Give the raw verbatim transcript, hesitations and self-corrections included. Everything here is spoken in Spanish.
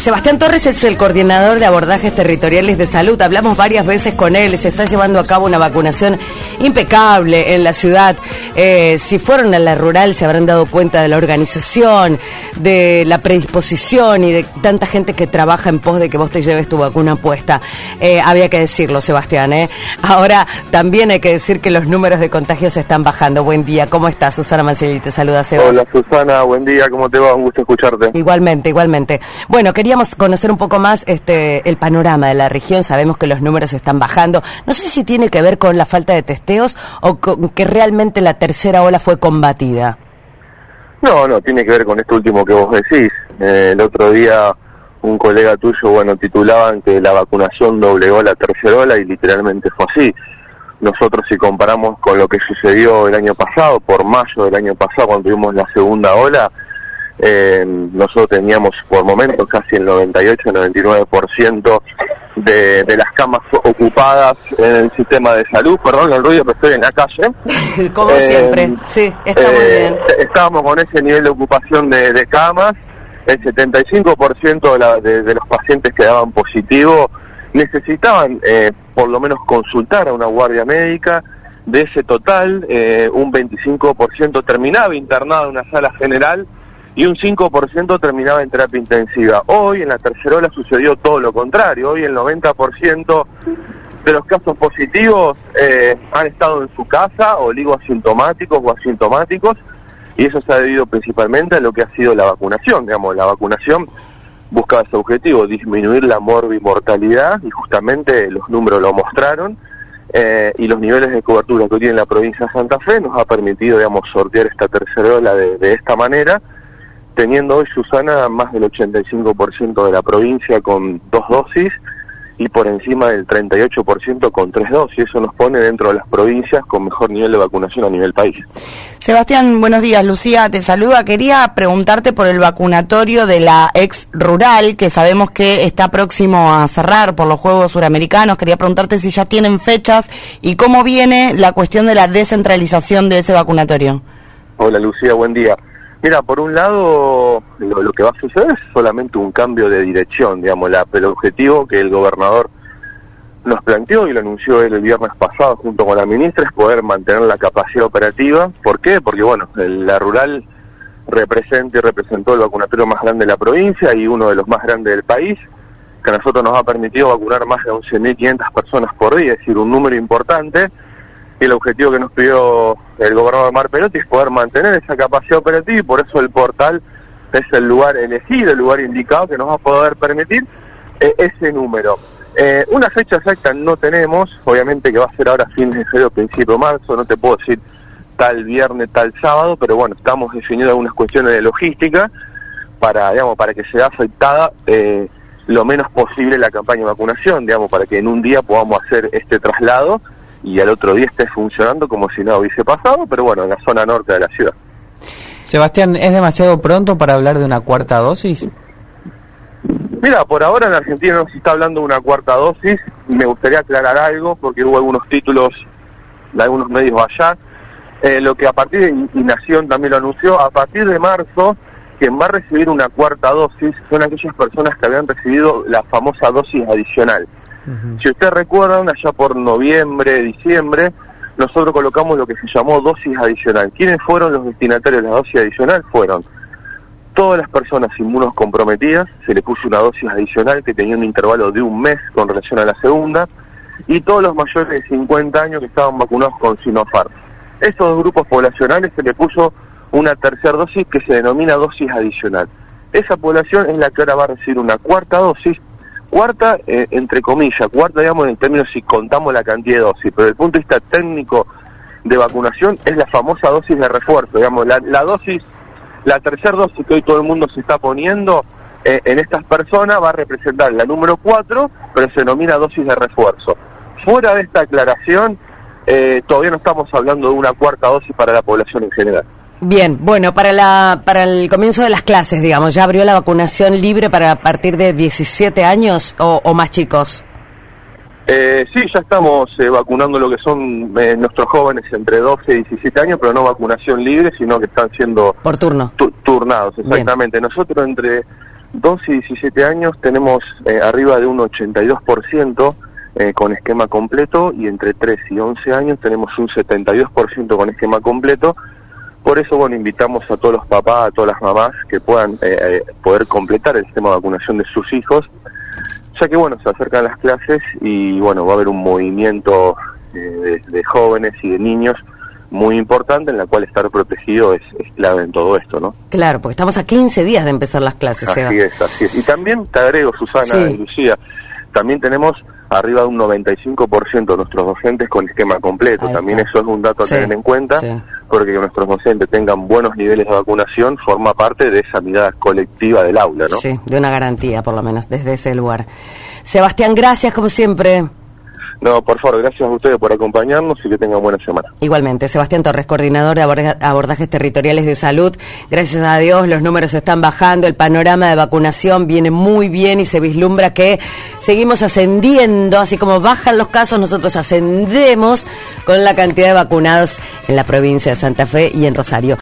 Sebastián Torres es el coordinador de abordajes territoriales de salud. Hablamos varias veces con él. Se está llevando a cabo una vacunación impecable en la ciudad. Eh, si fueron a la rural se habrán dado cuenta de la organización, de la predisposición y de tanta gente que trabaja en pos de que vos te lleves tu vacuna puesta. Eh, había que decirlo, Sebastián, ¿eh? Ahora también hay que decir que los números de contagios están bajando. Buen día. ¿Cómo estás? Susana Mancelli te saluda, Sebastián. Hola, Susana. Buen día. ¿Cómo te va? Un gusto escucharte. Igualmente, igualmente. Bueno, queríamos conocer un poco más este el panorama de la región. Sabemos que los números están bajando. No sé si tiene que ver con la falta de testeos o con que realmente la tercera ola fue combatida. No, no, tiene que ver con esto último que vos decís. Eh, el otro día un colega tuyo, bueno, titulaban que la vacunación doblegó la tercera ola y literalmente fue así. Nosotros, si comparamos con lo que sucedió el año pasado, por mayo del año pasado, cuando tuvimos la segunda ola, eh, nosotros teníamos por momentos casi el noventa y ocho, noventa y nueve por ciento de, de las camas ocupadas en el sistema de salud. Perdón el ruido, pero estoy en la calle. Como eh, siempre, sí, está eh, muy bien. Estábamos con ese nivel de ocupación de, de camas. El setenta y cinco por ciento de, la, de, de los pacientes que daban positivo necesitaban eh, por lo menos consultar a una guardia médica. De ese total, eh, un veinticinco por ciento terminaba internado en una sala general y un cinco por ciento terminaba en terapia intensiva. Hoy, en la tercera ola, sucedió todo lo contrario. Hoy el noventa por ciento de los casos positivos eh, han estado en su casa, o digo asintomáticos o asintomáticos, y eso se ha debido principalmente a lo que ha sido la vacunación. Digamos, la vacunación buscaba ese objetivo, disminuir la morbimortalidad, y justamente los números lo mostraron, eh, y los niveles de cobertura que tiene la provincia de Santa Fe nos ha permitido, digamos, sortear esta tercera ola de, de esta manera, teniendo hoy, Susana, más del ochenta y cinco por ciento de la provincia con dos dosis y por encima del treinta y ocho por ciento con tres dosis. Eso nos pone dentro de las provincias con mejor nivel de vacunación a nivel país. Sebastián, buenos días. Lucía te saluda. Quería preguntarte por el vacunatorio de la ex rural, que sabemos que está próximo a cerrar por los Juegos Suramericanos. Quería preguntarte si ya tienen fechas y cómo viene la cuestión de la descentralización de ese vacunatorio. Hola, Lucía, buen día. Mira, por un lado, lo, lo que va a suceder es solamente un cambio de dirección, digamos, la, el objetivo que el gobernador nos planteó y lo anunció él el viernes pasado junto con la ministra es poder mantener la capacidad operativa. ¿Por qué? Porque, bueno, el, la rural representa y representó el vacunatorio más grande de la provincia y uno de los más grandes del país, que a nosotros nos ha permitido vacunar más de once mil quinientas personas por día, es decir, un número importante. Y el objetivo que nos pidió el gobernador Mar Perotti es poder mantener esa capacidad operativa, y por eso el portal es el lugar elegido, el lugar indicado que nos va a poder permitir eh, ese número. Eh, una fecha exacta no tenemos, obviamente que va a ser ahora fin de febrero, principio de marzo, no te puedo decir tal viernes, tal sábado, pero bueno, estamos definiendo algunas cuestiones de logística para, digamos, para que sea afectada eh, lo menos posible la campaña de vacunación, digamos, para que en un día podamos hacer este traslado y al otro día esté funcionando como si no hubiese pasado, pero bueno, en la zona norte de la ciudad. Sebastián, ¿es demasiado pronto para hablar de una cuarta dosis? Mira, por ahora en Argentina no se está hablando de una cuarta dosis, y me gustaría aclarar algo, porque hubo algunos títulos de algunos medios allá, eh, lo que a partir de y Nación también lo anunció, a partir de marzo, quien va a recibir una cuarta dosis son aquellas personas que habían recibido la famosa dosis adicional. Uh-huh. Si ustedes recuerdan, allá por noviembre, diciembre, nosotros colocamos lo que se llamó dosis adicional. ¿Quiénes fueron los destinatarios de la dosis adicional? Fueron todas las personas inmunocomprometidas, se le puso una dosis adicional que tenía un intervalo de un mes con relación a la segunda, y todos los mayores de cincuenta años que estaban vacunados con Sinopharm. Estos dos grupos poblacionales se le puso una tercera dosis que se denomina dosis adicional. Esa población es la que ahora va a recibir una cuarta dosis. Cuarta, eh, entre comillas, cuarta, digamos, en términos si contamos la cantidad de dosis, pero desde el punto de vista técnico de vacunación es la famosa dosis de refuerzo, digamos, la, la dosis, la tercera dosis que hoy todo el mundo se está poniendo eh, en estas personas va a representar la número cuatro, pero se denomina dosis de refuerzo. Fuera de esta aclaración, eh, todavía no estamos hablando de una cuarta dosis para la población en general. Bien, bueno, para la para el comienzo de las clases, digamos, ¿ya abrió la vacunación libre para a partir de diecisiete años o, o más chicos? Eh, sí, ya estamos eh, vacunando lo que son eh, nuestros jóvenes entre doce y diecisiete años, pero no vacunación libre, sino que están siendo... Por turno. Tu, turnados, exactamente. Bien. Nosotros entre doce y diecisiete años tenemos eh, arriba de un ochenta y dos por ciento eh, con esquema completo, y entre tres y once años tenemos un setenta y dos por ciento con esquema completo. Por eso, bueno, invitamos a todos los papás, a todas las mamás que puedan eh, eh, poder completar el sistema de vacunación de sus hijos, ya que, bueno, se acercan las clases y, bueno, va a haber un movimiento eh, de, de jóvenes y de niños muy importante, en la cual estar protegido es, es clave en todo esto, ¿no? Claro, porque estamos a quince días de empezar las clases, Así Seba. es, así es. Y también te agrego, Susana Sí. y Lucía, también tenemos arriba de un noventa y cinco por ciento de nuestros docentes con esquema completo. Ahí También está. eso es un dato a Sí, tener en cuenta, sí. porque que nuestros docentes tengan buenos niveles de vacunación forma parte de esa mirada colectiva del aula, ¿no? Sí, de una garantía, por lo menos, desde ese lugar. Sebastián, gracias, como siempre. No, por favor, gracias a ustedes por acompañarnos y que tengan buena semana. Igualmente, Sebastián Torres, coordinador de aborda- abordajes territoriales de salud. Gracias a Dios, los números están bajando, el panorama de vacunación viene muy bien y se vislumbra que seguimos ascendiendo, así como bajan los casos, nosotros ascendemos con la cantidad de vacunados en la provincia de Santa Fe y en Rosario.